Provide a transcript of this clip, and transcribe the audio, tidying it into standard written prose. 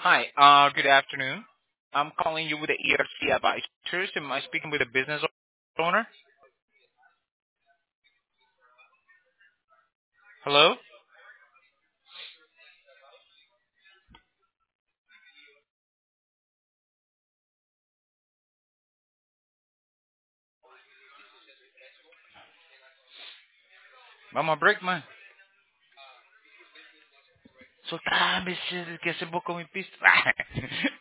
Hi, good afternoon. I'm calling you with the ERC Advisors. Am I speaking with a business owner? Hello? Vamos a break, man. Soltame, que se boca mi pista.